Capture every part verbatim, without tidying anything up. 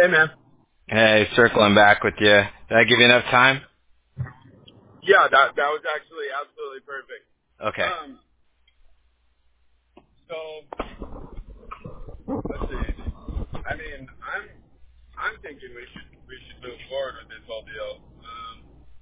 Hey, man. Hey, circling back with you. Did I give you enough time? Yeah, that that was actually absolutely perfect. Okay. Um, so let's see. I mean, I'm I'm thinking we should we should move forward with this whole deal. Um,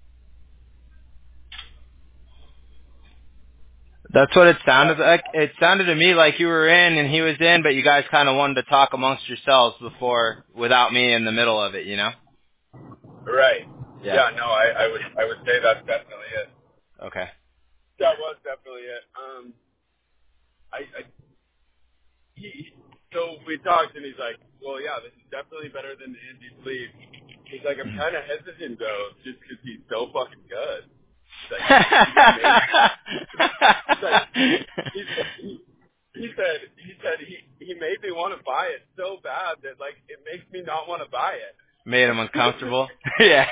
That's what it sounded but like. It sounded to me like you were in and he was in, but you guys kind of wanted to talk amongst yourselves before, without me in the middle of it, you know? right. Yeah. Yeah, no, I, I would I would say that's definitely it. Okay. That was definitely it. Um, I, I he so we talked and he's like, well, yeah, this is definitely better than Andy's lead. He's like, I'm kind of hesitant though, just because he's so fucking good. He's like, he, he made. He's like, he said, he, he said, he said he he made me want to buy it so bad that like it makes me not want to buy it. Made him uncomfortable. Yeah.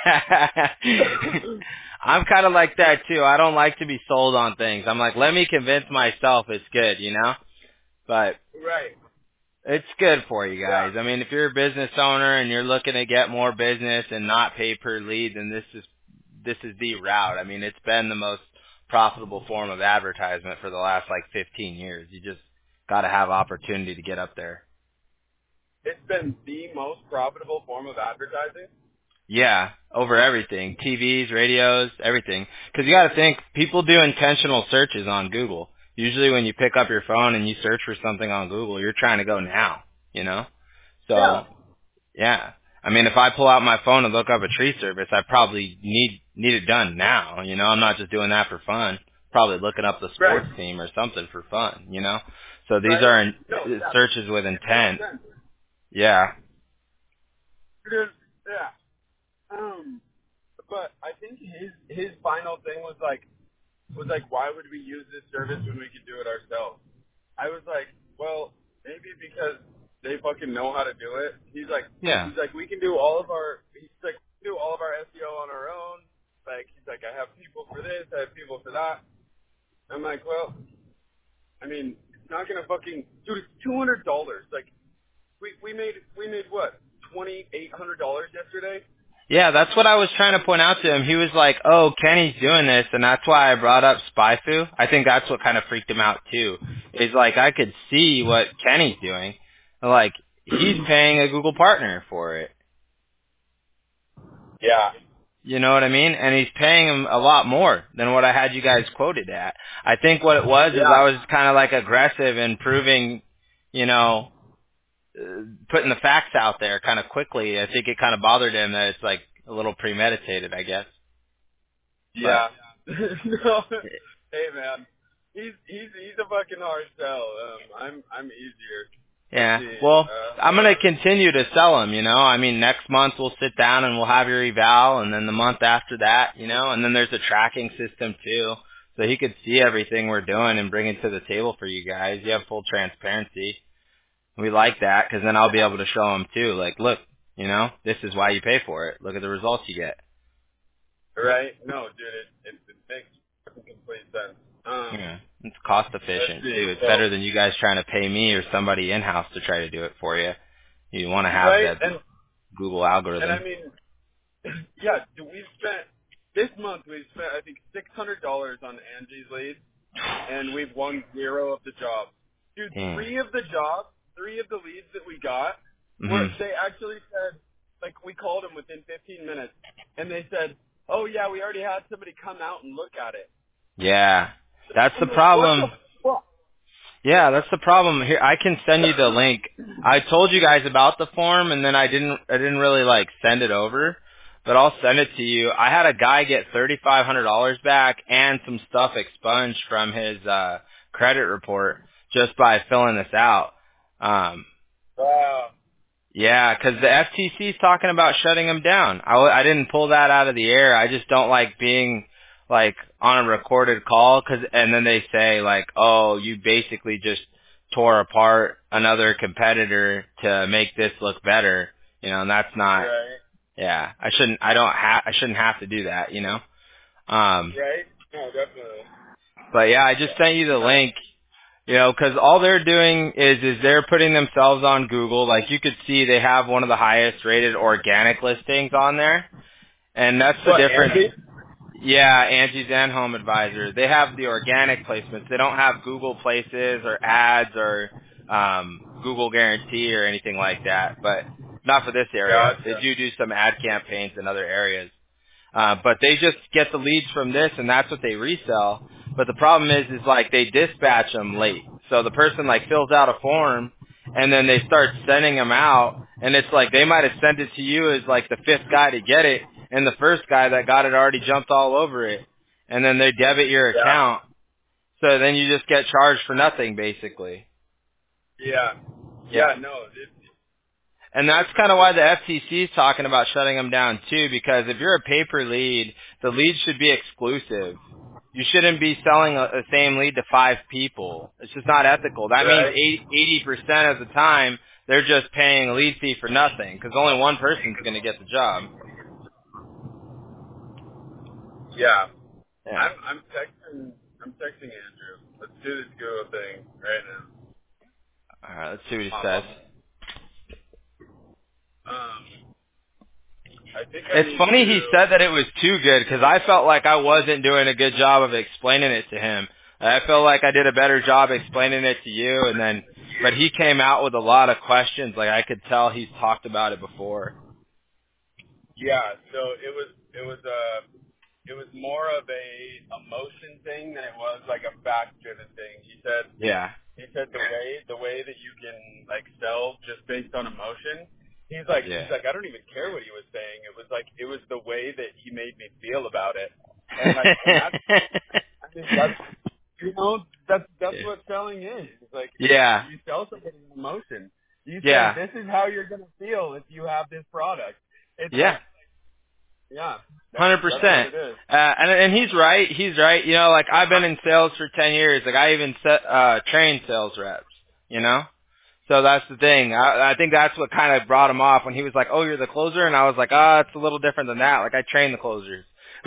I'm kind of like that too. I don't like to be sold on things. I'm like, let me convince myself it's good, you know? But Right. it's good for you Yeah. guys. I mean, if you're a business owner and you're looking to get more business and not pay per lead, then this is this is the route. I mean, it's been the most profitable form of advertisement for the last like fifteen years. You just got to have opportunity to get up there. It's been the most profitable form of advertising. Yeah, over everything. T Vs, radios, everything. Because you got to think, people do intentional searches on Google. Usually when you pick up your phone and you search for something on Google, you're trying to go now, you know? Yeah. So, yeah. I mean, if I pull out my phone and look up a tree service, I probably need need it done now, you know? I'm not just doing that for fun. Probably looking up the Right. sports team or something for fun, you know? So these Right. are in, No. Yeah. searches with Makes a lot of intent. sense. Yeah. Because yeah. Um. But I think his his final thing was like was like, why would we use this service when we could do it ourselves? I was like, well, maybe because they fucking know how to do it. He's like, Yeah. he's like, we can do all of our, he's like, we can do all of our S E O on our own. Like, he's like, I have people for this, I have people for that. I'm like, well, I mean, it's not gonna fucking, dude, it's two hundred dollars. Like, we we made we made what twenty eight hundred dollars yesterday. Yeah, that's what I was trying to point out to him. He was like, oh, Kenny's doing this, and that's why I brought up SpyFu. I think that's what kind of freaked him out, too. Is like, I could see what Kenny's doing. Like, he's paying a Google partner for it. Yeah, You know what I mean? And he's paying him a lot more than what I had you guys quoted at. I think what it was is I yeah, was kind of like aggressive in proving, you know, uh, putting the facts out there kind of quickly. I think it kind of bothered him that it's like a little premeditated, I guess. But yeah. No, hey man, he's he's he's a fucking hard sell. Um, I'm I'm easier. Let's yeah, see. well, I'm Uh, going to continue to sell them, you know. I mean, next month we'll sit down and we'll have your eval, and then the month after that, you know, and then there's a tracking system too. So he could see everything we're doing and bring it to the table for you guys. You have full transparency. We like that because then I'll be able to show him too. Like, look, you know, this is why you pay for it. Look at the results you get. right? No, dude, it it, it makes fucking complete sense. Um, Yeah. It's cost let's efficient see. too. It's So better than you guys trying to pay me or somebody in-house to try to do it for you. You want to have right, that and Google and I algorithm. mean, yeah, dude, we've spent this month we've spent I think six hundred dollars on Angie's lead, and we've won zero of the jobs. Dude, Damn. three of the jobs, three of the leads that we got were, Mhm. they actually said, like, we called them within fifteen minutes, and they said, oh, yeah, we already had somebody come out and look at it. Yeah. That's the I'm like, what the problem. fuck? Yeah, that's the problem. Here, I can send you the link. I told you guys about the form, and then I didn't. I didn't really like send it over, but I'll send it to you. I had a guy get thirty five hundred dollars back and some stuff expunged from his uh credit report just by filling this out. Um, Wow. yeah, because the F T C is talking about shutting them down. I, w- I didn't pull that out of the air. I just don't like being like on a recorded call, cause, and then they say like, oh, you basically just tore apart another competitor to make this look better, you know, and that's not. Right. Yeah, I shouldn't. I don't have. I shouldn't have to do that, you know. Um, Right? No, definitely. but yeah, I just sent you the No. link. You know, because all they're doing is is they're putting themselves on Google. Like you could see, they have one of the highest rated organic listings on there, and that's the What, difference. Angie? Yeah, Angie's and Home Advisor. They have the organic placements. They don't have Google Places or ads or um, Google Guarantee or anything like that. But not for this area. They Gotcha. do do some ad campaigns in other areas. Uh, but they just get the leads from this, and that's what they resell. But the problem is, is like they dispatch them late. So the person like fills out a form, and then they start sending them out, and it's like they might have sent it to you as like the fifth guy to get it, and the first guy that got it already jumped all over it, and then they debit your Yeah. account. So then you just get charged for nothing, basically. Yeah. Yeah. Yeah, no. It, And that's kind of why the F T C is talking about shutting them down too, because if you're a paper lead, the lead should be exclusive. You shouldn't be selling a, a same lead to five people. It's just not ethical. That means right? eighty percent of the time they're just paying a lead fee for nothing, because only one person's going to get the job. Yeah. Yeah. I'm I'm texting I'm texting Andrew. Let's do this Google thing right now. All right, let's see what he Pop says. up. Um, I think I It's need funny he to. said that it was too good, because I felt like I wasn't doing a good job of explaining it to him. I felt like I did a better job explaining it to you, and then, but he came out with a lot of questions. Like I could tell he's talked about it before. Yeah. So it was it was a it was more of a emotion thing than it was like a fact driven thing. He said Yeah. he said the way the way that you can like sell just based on emotion. He's like Yeah. he's like I don't even care what he was saying. It was like it was the way that he made me feel about it, and like and that's I think that's you know that's that's what selling is. It's like yeah. you sell somebody an emotion. You say Yeah. this is how you're gonna feel if you have this product. It's Yeah. like yeah, that's Hundred that's what percent. it is. Uh, and and he's right. He's right. You know, like I've been in sales for ten years. Like I even set, uh trained sales reps. You know. So that's the thing. I, I think that's what kind of brought him off when he was like, "Oh, you're the closer," and I was like, "Ah, oh, it's a little different than that. Like I train the closers."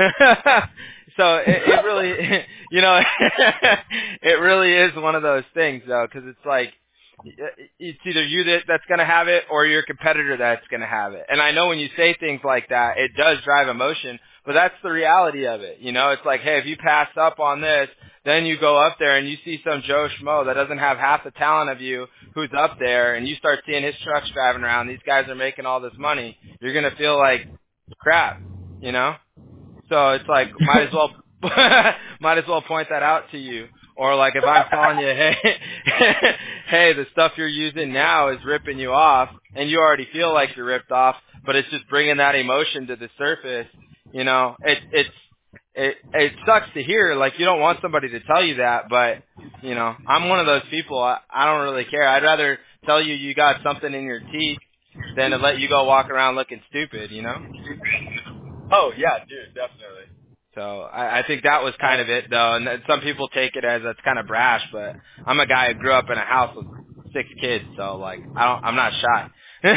so it, it really, you know, it really is one of those things though, because it's like it's either you that, that's going to have it or your competitor that's going to have it. And I know when you say things like that, it does drive emotion, but that's the reality of it. You know, it's like, hey, if you pass up on this, then you go up there and you see some Joe Schmo that doesn't have half the talent of you who's up there, and you start seeing his trucks driving around. These guys are making all this money. You're going to feel like crap, you know? So it's like, might as well, might as well point that out to you. Or like if I'm telling you, hey, hey, the stuff you're using now is ripping you off, and you already feel like you're ripped off, but it's just bringing that emotion to the surface. You know, it it's it it sucks to hear. Like you don't want somebody to tell you that, but you know, I'm one of those people. I, I don't really care. I'd rather tell you you got something in your teeth than to let you go walk around looking stupid. You know. Oh yeah, dude, definitely. So I, I think that was kind of it, though. And then some people take it as that's kind of brash, but I'm a guy who grew up in a house with six kids, so like I don't, I'm not shy.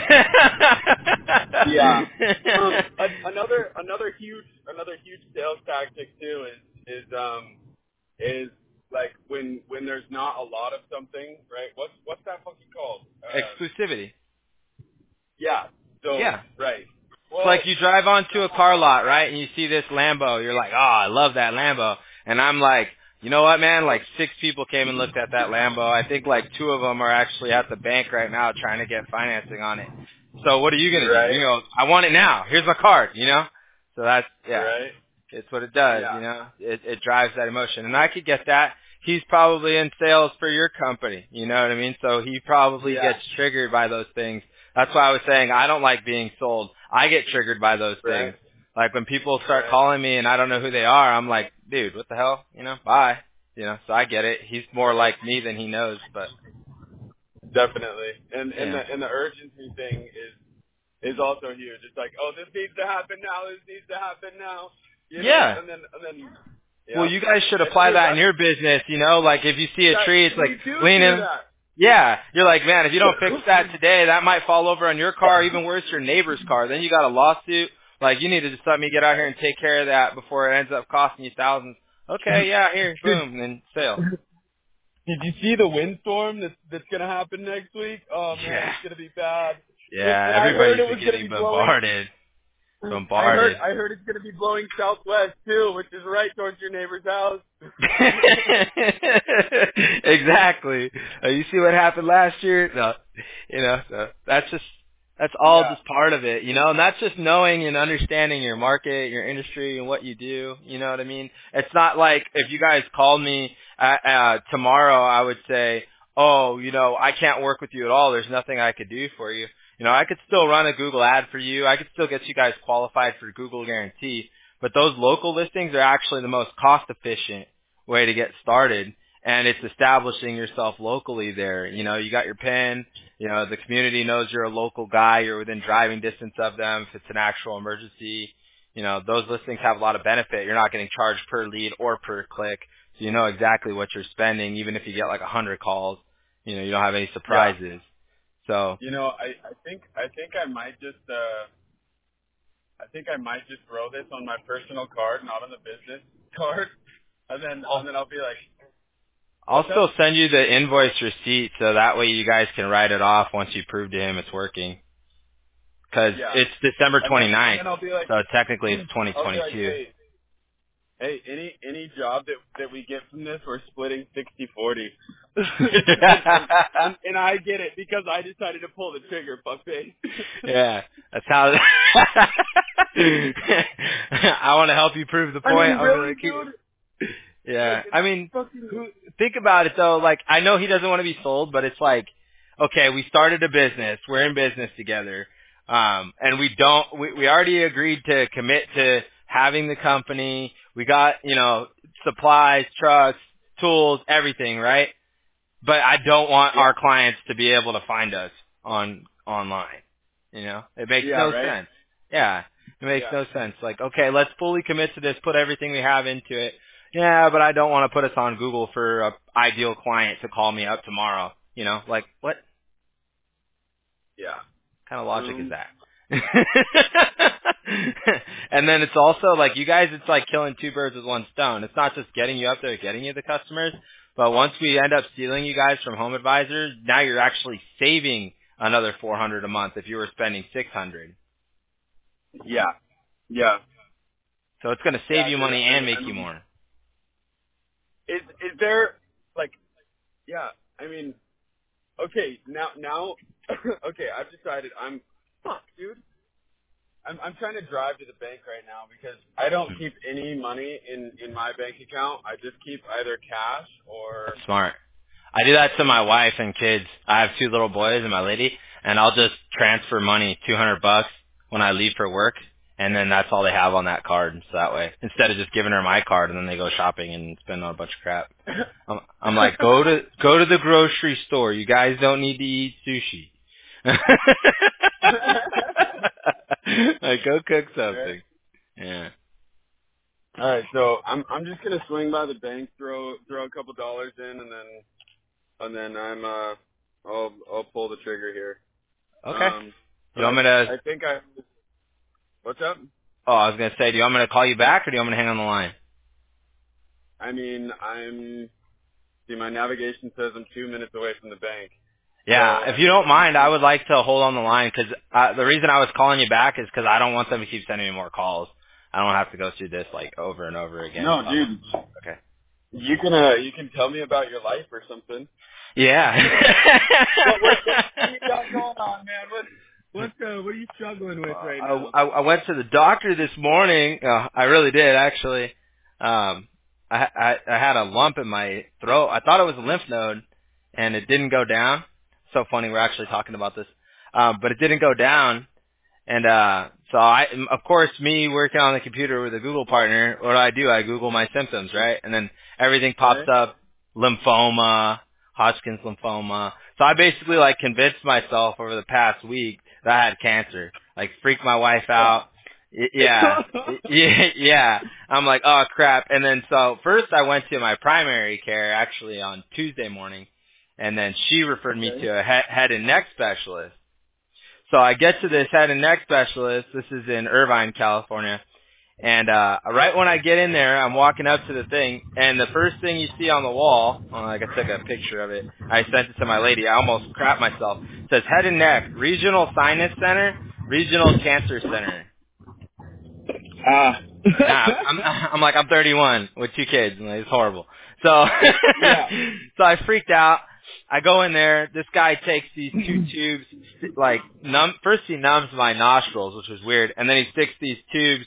Yeah. Um, a- another another huge another huge sales tactic too is is um is like when when there's not a lot of something, right? What's what's that fucking called? Uh, Exclusivity. yeah. So Yeah. right. It's Well, like you drive onto a car lot, right, and you see this Lambo. You're like, oh, I love that Lambo. And I'm like, you know what, man? Like six people came and looked at that Lambo. I think like two of them are actually at the bank right now trying to get financing on it. So what are you going to do? You right, know, I want it now. Here's my card, you know? So that's, yeah, right. it's what it does, Yeah, you know? It, it drives that emotion. And I could get that. He's probably in sales for your company, you know what I mean? So he probably yeah. gets triggered by those things. That's why I was saying I don't like being sold. I get triggered by those Right, things. Like when people start right. calling me and I don't know who they are, I'm like, dude, what the hell? You know, bye. You know, so I get it. He's more like me than he knows, but Definitely. And and yeah. the and the urgency thing is is also huge. It's like, oh, this needs to happen now. This needs to happen now. You know, Yeah. and then and then Well, yeah. you guys should And apply dude, that in that's your business, you know, like if you see a that tree, it's like we do lean do in. that. Yeah, you're like, man, if you don't fix that today, that might fall over on your car, even worse, your neighbor's car. Then you got a lawsuit. Like, you need to just let me get out here and take care of that before it ends up costing you thousands. Okay, yeah, here, boom, and then sale. Did you see the windstorm that's that's gonna happen next week? Oh man, Yeah. it's gonna be bad. Yeah, And I heard everybody's it been was gonna getting be blowing. bombarded. I heard Bombarded. I heard it's gonna be blowing southwest too, which is right towards your neighbor's house. Exactly. Uh, you see what happened last year? No, you know, so that's just that's all Yeah. just part of it, you know, and that's just knowing and understanding your market, your industry, and what you do. You know what I mean? It's not like if you guys called me uh, uh, tomorrow, I would say, oh, you know, I can't work with you at all. There's nothing I could do for you. You know, I could still run a Google ad for you. I could still get you guys qualified for Google Guarantee. But those local listings are actually the most cost efficient way to get started. And it's establishing yourself locally there. You know, you got your pin. You know, the community knows you're a local guy. You're within driving distance of them if it's an actual emergency. You know, those listings have a lot of benefit. You're not getting charged per lead or per click. So you know exactly what you're spending, even if you get like a hundred calls. You know, you don't have any Yeah. surprises. So You know, I, I think I think I might just uh I think I might just throw this on my personal card, not on the business card. And then I'll, and then I'll be like, I'll what's still up? send you the invoice receipt so that way you guys can write it off once you prove to him it's working. Because Yeah. it's December And then and twenty-ninth, then I'll be like so technically it's I'll be like, twenty twenty-two. hey, hey, any any job that that we get from this, we're splitting sixty forty. and, and and and I get it because I decided to pull the trigger, fuckface. Yeah, that's how. I want to help you prove the I point. mean, I'm gonna really, keep. dude? Like, Yeah, it's I mean, fucking. who, think about it though. Like, I know he doesn't want to be sold, but it's like, okay, we started a business. We're in business together, um, and we don't. We, we already agreed to commit to having the company. We got, you know, supplies, trucks, tools, everything, right? But I don't want Yeah. our clients to be able to find us on online. You know, it makes Yeah. no Right. sense. Yeah, it makes Yeah. no sense. Like, okay, let's fully commit to this, put everything we have into it. Yeah, but I don't want to put us on Google for a ideal client to call me up tomorrow. You know, like what Yeah. kind of logic is Um. that? And then it's also like you guys, it's like killing two birds with one stone. It's not just getting you up there, getting you the customers, but once we end up stealing you guys from Home Advisor, now you're actually saving another four hundred a month if you were spending six hundred. Yeah. Yeah. So it's going to save Yeah, you dude. money I and mean, make I you mean, more. is is there like, yeah? I mean, okay. Now, now, okay. I've decided I'm, fuck, dude. I'm I'm trying to drive to the bank right now because I don't keep any money in in my bank account. I just keep either cash or. That's smart. I do that to my wife and kids. I have two little boys and my lady, and I'll just transfer money, two hundred bucks, when I leave for work, and then that's all they have on that card. So that way, instead of just giving her my card and then they go shopping and spend on a bunch of crap, I'm, I'm like, go to go to the grocery store. You guys don't need to eat sushi. Like, go cook Right. something. Yeah. All right, so I'm I'm just gonna swing by the bank, throw throw a couple dollars in, and then and then I'm uh I'll I'll pull the trigger here. Okay. Um, You but I want me to? I think I what's up? Oh, I was gonna say, do you want me to call you back or do you want me to hang on the line? I mean I'm see my navigation says I'm two minutes away from the bank, so Yeah, if I you think don't I'm just mind, I gonna. would like to hold on the line 'cause uh, the reason I was calling you back is 'cause I don't want them to keep sending me more calls. I don't have to go through this like over and over again. No, So I'm, dude, okay. you can uh you can tell me about your life or something. Yeah. What what what, what you got going on, man? What what uh, what are you struggling with right I, now? I, I went to the doctor this morning. Uh, I really did actually. Um, I, I I had a lump in my throat. I thought it was a lymph node, and it didn't go down. So funny, we're actually talking about this, um, but it didn't go down. And uh so I of course me working on the computer with a Google partner, what do I do? I Google my symptoms, right? And then everything pops Right? up, lymphoma, Hodgkin's lymphoma. So I basically like convinced myself over the past week that I had cancer. Like freaked my wife Oh. out. Y- Yeah. Yeah, yeah. I'm like, "Oh crap." And then so first I went to my primary care actually on Tuesday morning, and then she referred me Okay. to a he- head and neck specialist. So I get to this head and neck specialist. This is in Irvine, California. And uh right when I get in there, I'm walking up to the thing, and the first thing you see on the wall, well, like I took a picture of it, I sent it to my lady. I almost crapped myself. It says Head and Neck Regional Sinus Center, Regional Cancer Center. Ah. Nah, I'm I'm like I'm thirty-one with two kids. And it's horrible. So Yeah. so I freaked out. I go in there. This guy takes these two tubes, like numb. First he numbs my nostrils, which was weird, and then he sticks these tubes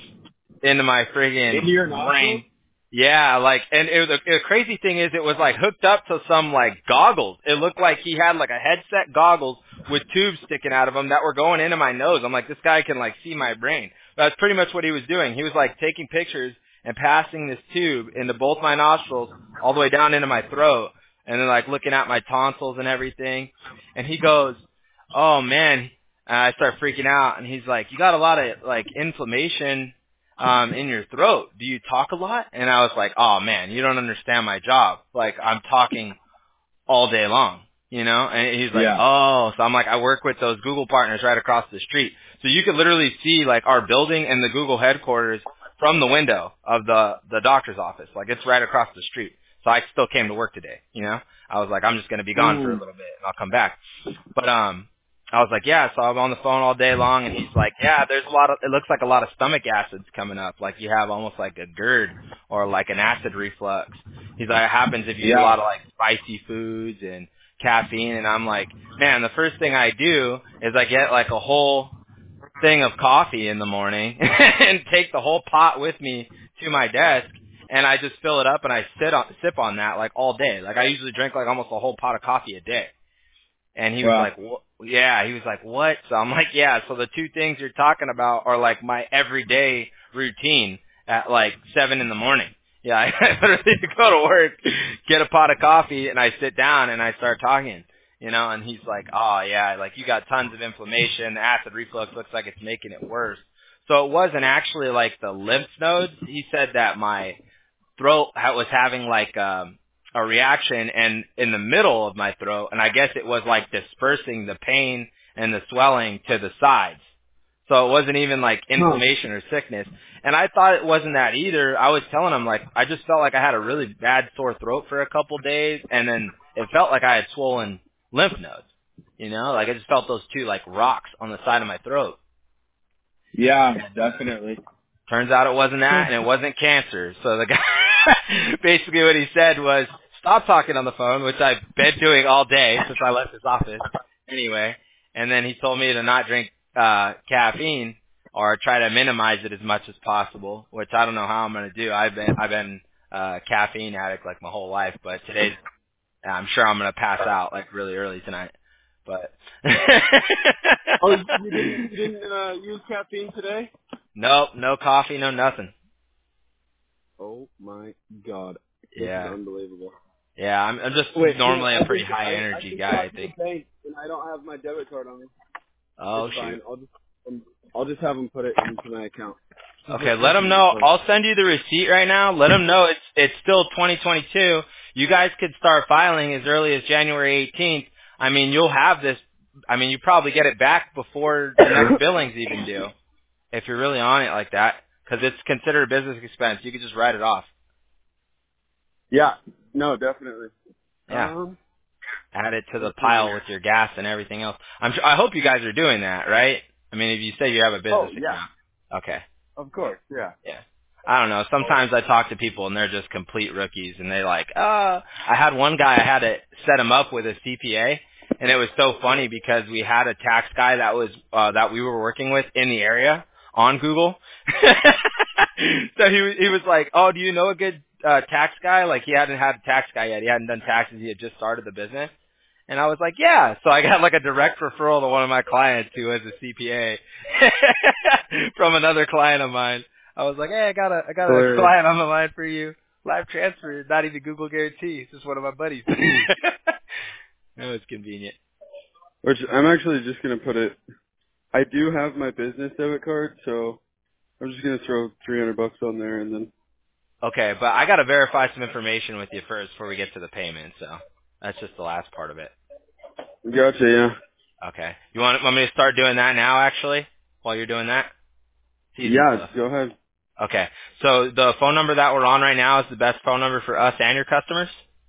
into my friggin' Into your nostrils? brain. Yeah, like, and it was the, the crazy thing is it was like hooked up to some like goggles. It looked like he had like a headset goggles with tubes sticking out of them that were going into my nose. I'm like, this guy can like see my brain. That's pretty much what he was doing. He was like taking pictures and passing this tube into both my nostrils all the way down into my throat, and then like looking at my tonsils and everything. And he goes, oh man, and I start freaking out, and he's like, you got a lot of like inflammation um in your throat. Do you talk a lot? And I was like, oh man, you don't understand my job. Like I'm talking all day long, you know? And he's like, Yeah. oh, so I'm like, I work with those Google partners right across the street. So you could literally see like our building and the Google headquarters from the window of the the doctor's office. Like it's right across the street. So I still came to work today, you know? I was like, I'm just going to be gone for a Ooh. little bit and I'll come back. But um I was like, yeah, so I'm on the phone all day long, and he's like, yeah, there's a lot of, it looks like a lot of stomach acids coming up, like you have almost like a GERD or like an acid reflux. He's like, it happens if you eat a Yeah. lot of like spicy foods and caffeine, and I'm like, man, the first thing I do is I get like a whole thing of coffee in the morning and take the whole pot with me to my desk, and I just fill it up and I sit on, sip on that like all day. Like I usually drink like almost a whole pot of coffee a day. And he was Wow. like, wh- yeah, he was like, what? So I'm like, yeah, so the two things you're talking about are like my everyday routine at like seven in the morning. Yeah, I literally go to work, get a pot of coffee, and I sit down and I start talking, you know, and he's like, oh yeah, like you got tons of inflammation, acid reflux looks like it's making it worse. So it wasn't actually like the lymph nodes. He said that my throat ha- was having like, um, a reaction and in the middle of my throat, and I guess it was like dispersing the pain and the swelling to the sides. So it wasn't even like inflammation or sickness. And I thought it wasn't that either. I was telling him like I just felt like I had a really bad sore throat for a couple days, and then it felt like I had swollen lymph nodes. You know, like I just felt those two like rocks on the side of my throat. Yeah, definitely. Turns out it wasn't that, and it wasn't cancer. So the guy, basically what he said was, stop talking on the phone, which I've been doing all day since I left his office anyway. And then he told me to not drink uh caffeine or try to minimize it as much as possible, which I don't know how I'm going to do. I've been I've been a caffeine addict like my whole life, but today's, I'm sure I'm going to pass out like really early tonight. But Oh, you didn't, you didn't uh, use caffeine today? nope, no coffee, no nothing. Oh my God, this is Yeah. unbelievable. Yeah, I'm, I'm just Wait, normally no, a I pretty just high I, I energy just guy, I talked to think. the bank and I don't have my debit card on me. Oh, It's shoot. fine. I'll just um, I'll just have them put it into my account. Okay, let them know. I'll send you the receipt right now. Let them know it's it's still twenty twenty-two. You guys could start filing as early as January eighteenth. I mean, you'll have this. I mean, you probably get it back before the next billings even due, if you're really on it like that, because it's considered a business expense. You could just write it off. Yeah. No, definitely. Yeah, Um. add it to the Let's see pile here. with your gas and everything else. I'm sure, I hope you guys are doing that, right? I mean, if you say you have a Oh business yeah. account. Okay. Of course. Yeah. Yeah. I don't know. Sometimes I talk to people and they're just complete rookies and they like, uh, I had one guy, I had to set him up with a C P A, and it was so funny because we had a tax guy that was, uh, that we were working with in the area on Google. So he was, he was like, oh, do you know a good, uh, tax guy? Like he hadn't had a tax guy yet. He hadn't done taxes. He had just started the business. And I was like, yeah. So I got like a direct referral to one of my clients who was a C P A from another client of mine. I was like, hey, I got a I got a Hilarious. client on the line for you. Live transfer, not even Google guarantee. It's just one of my buddies. No, it's convenient. Which I'm actually just gonna put it. I do have my business debit card, so I'm just gonna throw three hundred bucks on there and then. Okay, but I got to verify some information with you first before we get to the payment. So that's just the last part of it. Gotcha. Yeah. Okay, you want want me to start doing that now? Actually, while you're doing that, it's easy Yeah. stuff. Go ahead. Okay. So the phone number that we're on right now is the best phone number for us and your customers?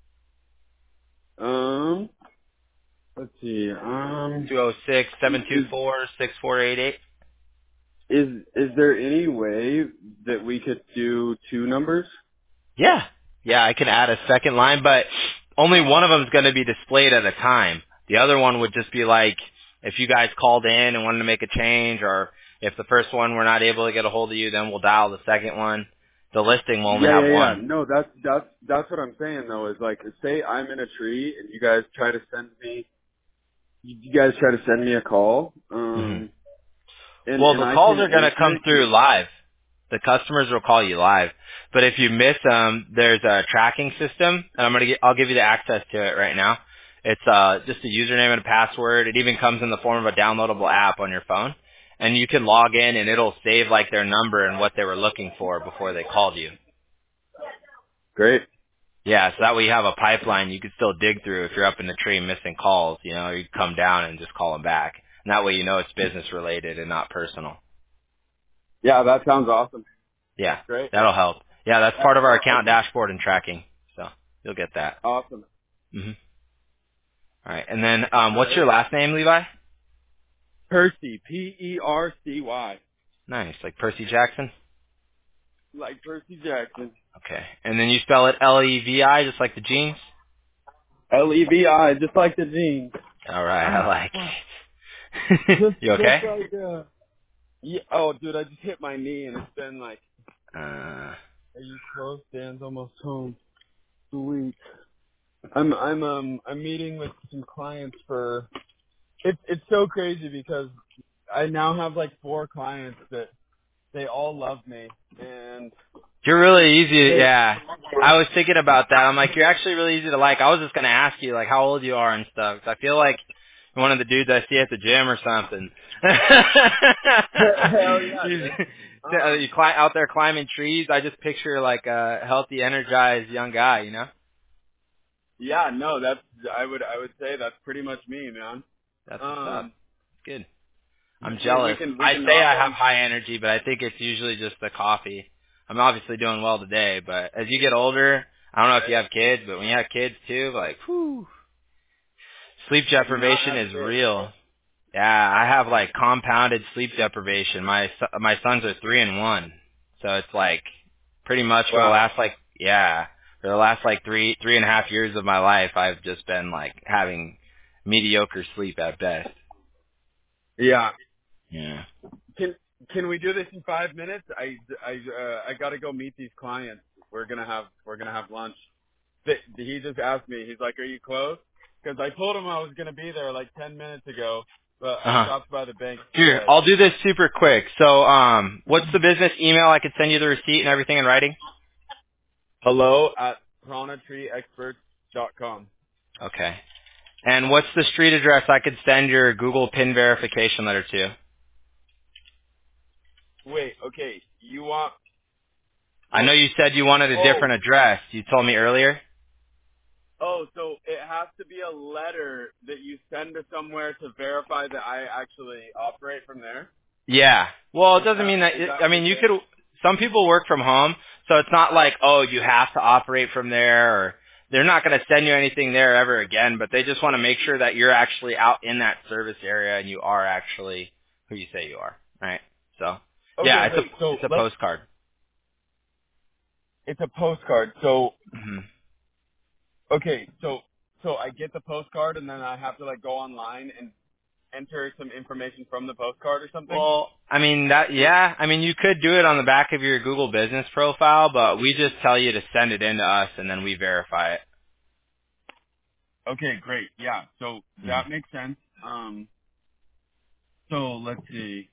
Um, let's see. Um, two oh six, seven two is four, six four eight eight. is is there any way that we could do two numbers? Yeah. Yeah, I can add a second line, but only one of them is going to be displayed at a time. The other one would just be like if you guys called in and wanted to make a change, or if the first one we're not able to get a hold of you, then we'll dial the second one. The listing will only Yeah, have yeah, yeah. one. No, that's that's that's what I'm saying though. Is like, say I'm in a tree and you guys try to send me, you guys try to send me a call, hmm um, and Well, and the I calls can are going to answer come it. through live. The customers will call you live. But if you miss them, there's a tracking system, and I'm gonna get, I'll give you the access to it right now. It's uh, just a username and a password. It even comes in the form of a downloadable app on your phone, and you can log in, and it'll save like their number and what they were looking for before they called you. Great. Yeah, so that way you have a pipeline you can still dig through if you're up in the tree missing calls. You know, you come down and just call them back, and that way you know it's business related and not personal. Yeah, that sounds awesome. Yeah, Great. that'll help. Yeah, that's That's part of our account awesome. dashboard and tracking. So you'll get that. Awesome. hmm All right, and then um, what's your Great. last name, Levi? Percy, P E R C Y, Nice, like Percy Jackson. like Percy Jackson. Okay, and then you spell it L E V I, just like the jeans. L E V I, just like the jeans. All right, I Ah, like fuck. it. Just, You just okay? like, uh, yeah. Oh, dude, I just hit my knee and it's been like, Uh, are you close? Dan's almost home. Sweet. I'm, I'm, um, I'm meeting with some clients for. It's, it's so crazy because I now have like four clients that they all love me and you're really easy. they. Yeah, I was thinking about that. I'm like, you're actually really easy to like. I was just gonna ask you like how old you are and stuff. 'Cause I feel like you're one of the dudes I see at the gym or something. Hell yeah, you, dude. you Um, cli- out there climbing trees. I just picture like a healthy, energized young guy. You know, yeah, no, that's I would I would say that's pretty much me, man. that's what's up. Um, Good. I'm we, we jealous. can we I can say hop I have on. high energy, but I think it's usually just the coffee. I'm obviously doing well today, but as you get older, I don't know if you Right? have kids, but when you have kids too, like, whew, sleep I do not deprivation have is kids. real. Yeah, I have like compounded sleep deprivation. My so- my sons are three and one, so it's like pretty much for the Wow. last like yeah for the last like three three and a half years of my life, I've just been like having mediocre sleep at best. Yeah. Yeah. Can can we do this in five minutes? I I uh, I got to go meet these clients. We're gonna have we're gonna have lunch. Th- He just asked me. He's like, "Are you close?" Because I told him I was gonna be there like ten minutes ago, but I Uh huh. stopped by the bank Here, instead. I'll do this super quick. So, um, what's the business email? I could send you the receipt and everything in writing. Hello at prana tree experts dot com. Okay. And what's the street address I could send your Google PIN verification letter to? Wait, okay. You want I know what? you said you wanted a Oh, different address. You told me earlier. oh. So it has to be a letter that you send to somewhere to verify that I actually operate from there. Yeah. Well, it Is doesn't that mean that. is that I what mean, you're you saying? could. Some people work from home, so it's not like, oh, you have to operate from there, or they're not going to send you anything there ever again. But they just want to make sure that you're actually out in that service area and you are actually who you say you are, right? So, yeah, Okay, it's a wait. So it's a let's. postcard. It's a postcard. So hmm okay. So so I get the postcard and then I have to like go online and enter some information from the postcard or something. Well, I mean that. Yeah, I mean you could do it on the back of your Google Business profile, but we just tell you to send it in to us and then we verify it. Okay, great. Yeah. So Mhm. that makes sense. Um. So let's see.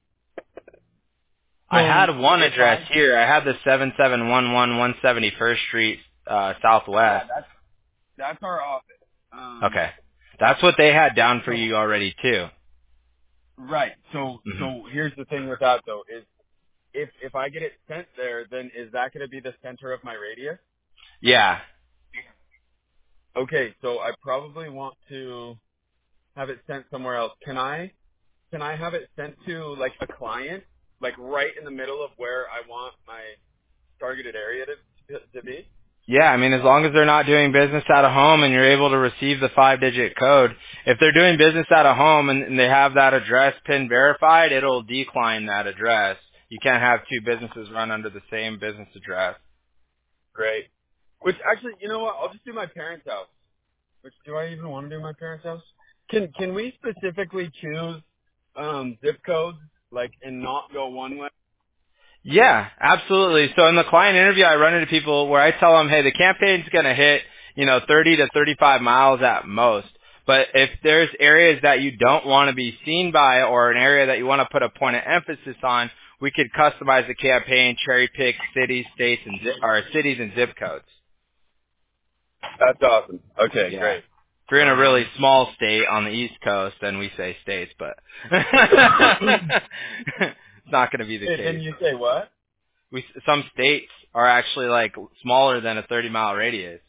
I So had one if address I here. I had the seven seven one one one seventy first Street, uh, yeah, Southwest. that's that's our office. Um. Okay. That's what they had down for So you already too. right. So hmm so here's the thing with that though is if if I get it sent there, then is that going to be the center of my radius? Yeah. Okay. So I probably want to have it sent somewhere else. Can I can I have it sent to like a client? like right in the middle of where I want my targeted area to to be? Yeah, I mean, as long as they're not doing business out of home and you're able to receive the five-digit code, if they're doing business out of home and, and they have that address PIN verified, it'll decline that address. You can't have two businesses run under the same business address. Great. Which actually, you know what? I'll just do my parents' house. Which do I even want to do my parents' house? Can can we specifically choose um, zip codes like and not go one way? Yeah, absolutely. So in the client interview, I run into people where I tell them, hey, the campaign's going to hit, you know, thirty to thirty-five miles at most. But if there's areas that you don't want to be seen by or an area that you want to put a point of emphasis on, we could customize the campaign, cherry pick cities, states, and zip, or cities and zip codes. That's awesome. Okay, Yeah. great. If you're in a really Um, small state on the East Coast, then we say states, but it's not going to be the and, case. and you say what? We some states are actually like smaller than a thirty mile radius.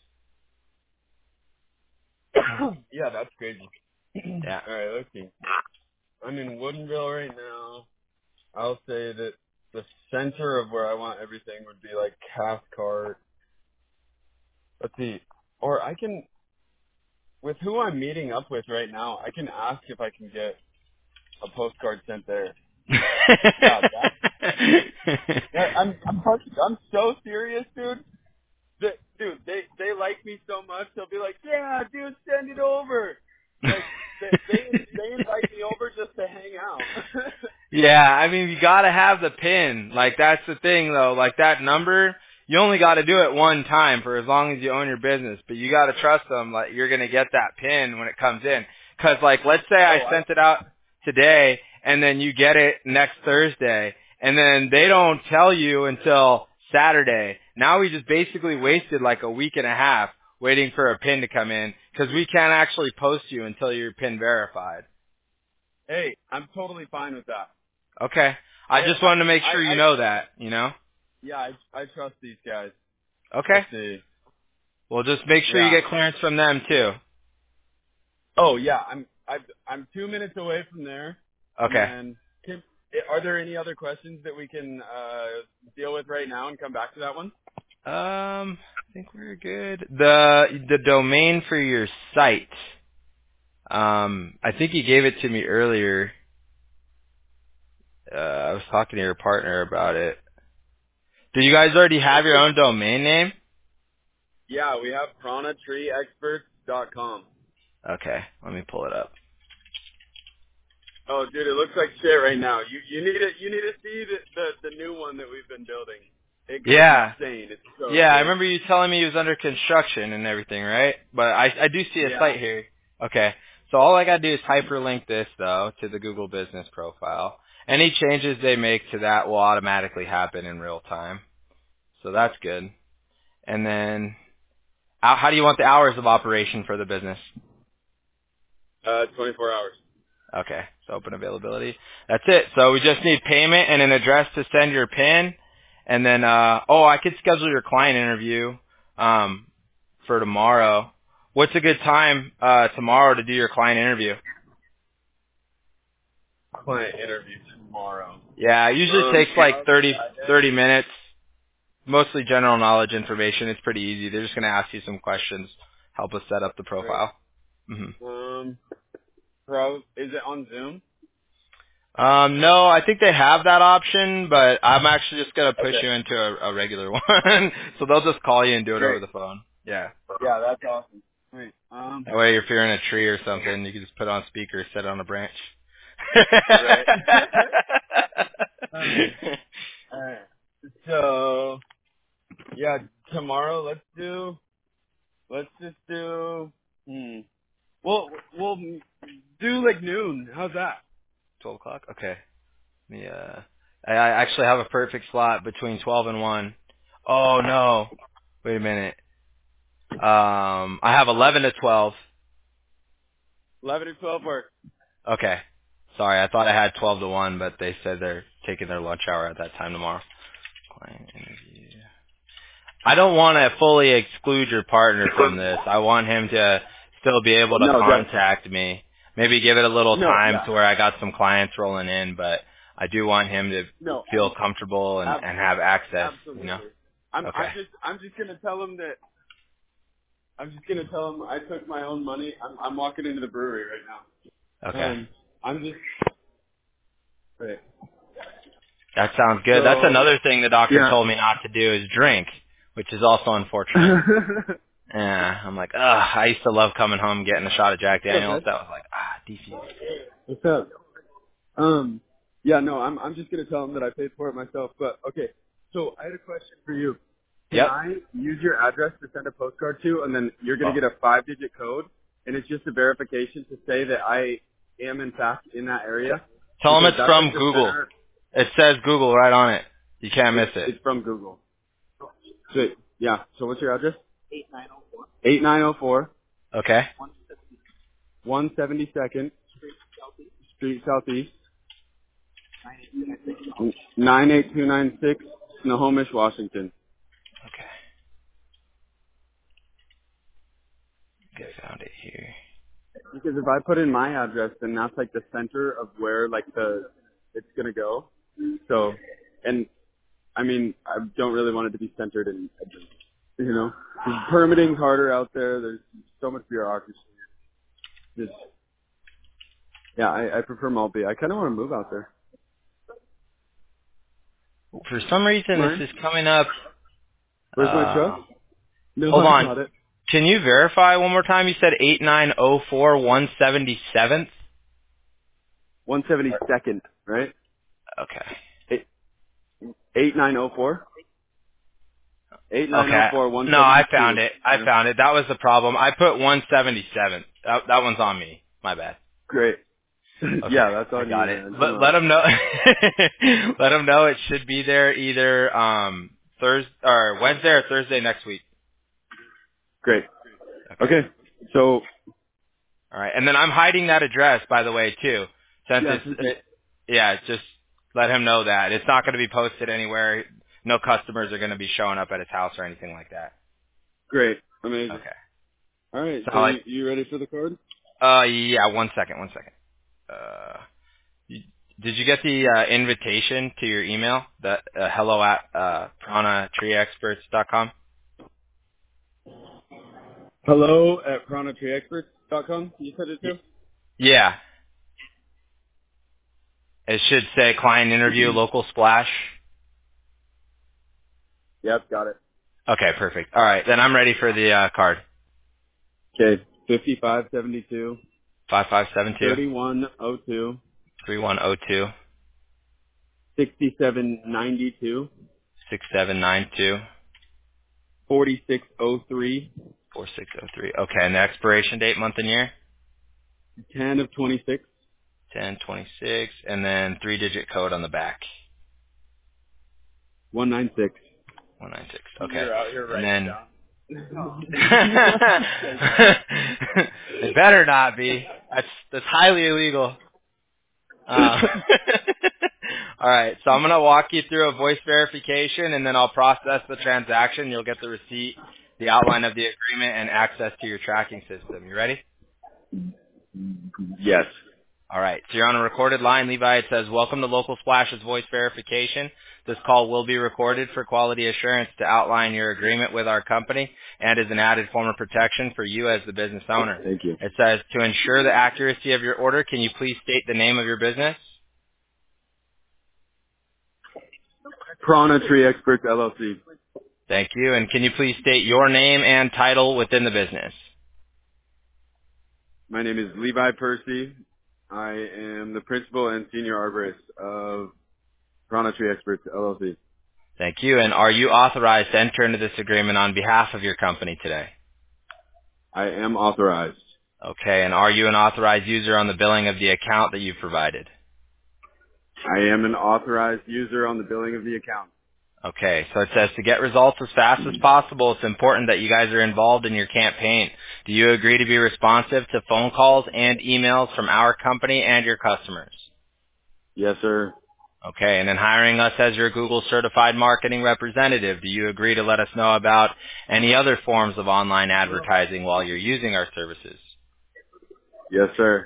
Yeah, that's crazy. Yeah. All right, let's see. I'm in Woodinville right now. I'll say that the center of where I want everything would be like Cathcart. Let's see. Or I can, with who I'm meeting up with right now, I can ask if I can get a postcard sent there. Yeah, that, that I'm, I'm, fucking- I'm so serious, dude. The, dude, they they like me so much. They'll be like, "Yeah, dude, send it over." Like they they, they invite me over just to hang out. Yeah, I mean, you gotta have the pin. Like, that's the thing, though. Like, that number, you only gotta do it one time for as long as you own your business. But you gotta trust them, like, you're gonna get that pin when it comes in. Cause, like, let's say I Oh, I, sent it out today, and then you get it next Thursday, and then they don't tell you until Saturday. Now we just basically wasted, like, a week and a half waiting for a pin to come in, cause we can't actually post you until you're pin verified. hey, I'm totally fine with that. Okay. I I, just I, wanted to make I, sure you I know that, you know? yeah, I, I trust these guys. Okay. Let's see. Well, just make sure you Yeah. get clearance from them, too. Oh, yeah. I'm, I, I'm two minutes away from there. And Okay. then, can, are there any other questions that we can uh, deal with right now and come back to that one? Um, I think we're good. The the domain for your site, um, I think you gave it to me earlier. Uh, I was talking to your partner about it. Do you guys already have It's your just, own domain name? yeah, we have prana tree experts dot com. Okay, let me pull it up. Oh, dude, it looks like shit right now. You you need to you need to see the, the the new one that we've been building. It goes Yeah. insane. It's so Yeah, I good. remember you telling me it was under construction and everything, right? But I I do see a Yeah. site here. Okay. So all I gotta do is hyperlink this though to the Google Business profile. Any changes they make to that will automatically happen in real time. So that's good. And then how how do you want the hours of operation for the business? Uh, twenty-four hours. Okay. So open availability. That's it. So we just need payment and an address to send your PIN. And then uh oh, I could schedule your client interview. Um for tomorrow. What's a good time uh tomorrow to do your client interview? Client interview tomorrow. Yeah, it usually Um, takes like tomorrow's thirty Friday. thirty minutes. Mostly general knowledge information. It's pretty easy. They're just going to ask you some questions, help us set up the Great. profile. hmm Um, pro. Is it on Zoom? Um, no, I think they have that option, but I'm actually just going to push Okay. you into a, a regular one. So they'll just call you and do it over Great. the phone. Yeah. Yeah, that's awesome. Sweet. Um, That way if you're in a tree or something, you can just put it on speaker, set it on a branch. right. um, all right. So, yeah, tomorrow let's do. Let's just do. Hmm. We'll we'll do like noon. How's that? twelve o'clock? Okay. Yeah. I, I actually have a perfect slot between twelve and one. Oh, no. Wait a minute. Um, I have eleven to twelve. Eleven or twelve work. Okay. Sorry, I thought I had twelve to one, but they said they're taking their lunch hour at that time tomorrow. Client interview. I don't want to fully exclude your partner from this. I want him to still be able to No, definitely. contact me. Maybe give it a little No, time yeah. to where I got some clients rolling in, but I do want him to No, feel comfortable and, ab- and have access. absolutely. You know. I'm, Okay. I'm just, I'm just gonna tell him that. I'm just gonna tell him I took my own money. I'm, I'm walking into the brewery right now, Okay. and I'm just. Right. That sounds good. So, That's another thing the doctor yeah. told me not to do is drink, which is also unfortunate. Yeah, I'm like, ugh. I used to love coming home getting a shot of Jack What's up, Daniels. bud? That was like, ah, defuse. What's up? Um, yeah, no, I'm I'm just gonna tell him that I paid for it myself. But okay, so I had a question for you. Can Yep. I use your address to send a postcard to, and then you're gonna Oh. get a five-digit code, and it's just a verification to say that I am in fact in that area? Tell him Because it's that's from like the Google. center. It says Google right on it. You can't miss It's, it. it's from Google. Sweet. Yeah. So what's your address? eight nine zero four Okay. one seventy-second Street Southeast, nine eight two nine six, Snohomish, Washington. Okay. Okay, found it here. Because if I put in my address, then that's like the center of where like the it's gonna go. So, and I mean, I don't really want it to be centered in, you know, permitting's harder out there. There's so much bureaucracy. Just, yeah, I, I prefer Malby. I kind of want to move out there. For some reason, this Mine? is coming up. Where's my truck? Uh, No, hold I on. got it. Can you verify one more time? You said eight nine zero four one seventy seventh. one seventy-second, right? Okay. Eight eight nine zero four. Eight nine zero Okay. four one No, I seventy found two. it. I found it. That was the problem. I put one seventy-seven. That, that one's on me. My bad. Great. Okay, Yeah, that's I on you, got it. man. Come Let, on. let them know. Let them know it should be there either um Thursday or Wednesday or Thursday next week. Great. Okay. Okay. So All right. And then I'm hiding that address, by the way, too. Since yeah, it's, since you, it, yeah, just let him know that it's not going to be posted anywhere. No customers are going to be showing up at his house or anything like that. great, amazing. Okay. All right. So So like, you you ready for the card? uh, yeah. One second. One second. Uh. You- Did you get the uh, invitation to your email? The uh, hello at uh, prana tree experts dot com? Hello at prana tree experts dot com. You said it Y- too. yeah. It should say client interview, local splash. Yep, got it. Okay, perfect. All right, then I'm ready for the uh, card. Okay. Fifty-five seventy-two, Five five seven two thirty-one oh two, three one zero two sixty-seven ninety-two, six seven nine two forty-six oh three, four six zero three. Okay, and the expiration date, month and year? ten of twenty-six, ten twenty-six, and then three-digit code on the back. one ninety-six. one ninety-six. Okay. You're out here And writing then down. it better not be. That's that's highly illegal. Uh, all right, so I'm gonna walk you through a voice verification, and then I'll process the transaction. You'll get the receipt, the outline of the agreement, and access to your tracking system. You ready? Yes. All right, so you're on a recorded line. Levi, it says, welcome to Local Splash's voice verification. This call will be recorded for quality assurance to outline your agreement with our company and is an added form of protection for you as the business owner. Thank you. It says, to ensure the accuracy of your order, can you please state the name of your business? Prana Tree Experts L L C. Thank you. And can you please state your name and title within the business? My name is Levi Percy. I am the principal and senior arborist of Prana Tree Experts L L C. Thank you. And are you authorized to enter into this agreement on behalf of your company today? I am authorized. Okay. And are you an authorized user on the billing of the account that you've provided? I am an authorized user on the billing of the account. Okay, so it says to get results as fast as possible, it's important that you guys are involved in your campaign. Do you agree to be responsive to phone calls and emails from our company and your customers? Yes, sir. Okay, and then hiring us as your Google certified marketing representative, do you agree to let us know about any other forms of online advertising while you're using our services? Yes, sir.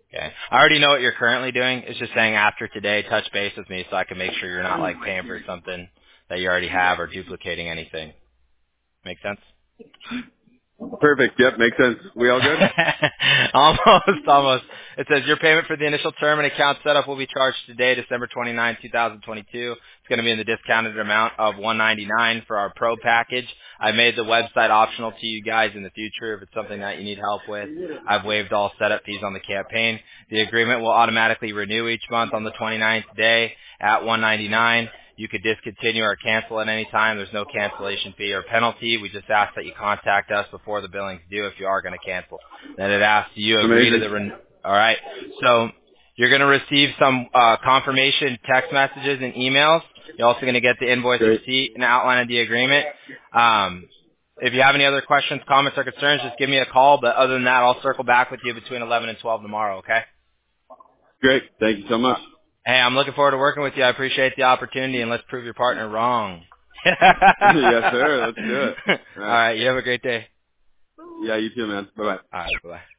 Okay. I already know what you're currently doing. It's just saying after today, touch base with me so I can make sure you're not like paying for something that you already have or duplicating anything. Make sense? Perfect. Yep, makes sense. We all good? almost, almost. It says your payment for the initial term and account setup will be charged today, December twenty-ninth, twenty twenty-two. It's going to be in the discounted amount of one hundred ninety-nine dollars for our pro package. I made the website optional to you guys in the future if it's something that you need help with. I've waived all setup fees on the campaign. The agreement will automatically renew each month on the twenty-ninth day at one hundred ninety-nine dollars. You could discontinue or cancel at any time. There's no cancellation fee or penalty. We just ask that you contact us before the billing's due if you are going to cancel. Then it asks, do you agree Amazing. to the ren- all right. So you're going to receive some uh, confirmation text messages and emails. You're also going to get the invoice Great. receipt and outline of the agreement. Um, if you have any other questions, comments, or concerns, just give me a call. But other than that, I'll circle back with you between eleven and twelve tomorrow, okay? Great. Thank you so much. Hey, I'm looking forward to working with you. I appreciate the opportunity, and let's prove your partner wrong. Yes, sir. Let's do it. All right. You have a great day. Yeah, you too, man. Bye-bye. All right. Bye-bye.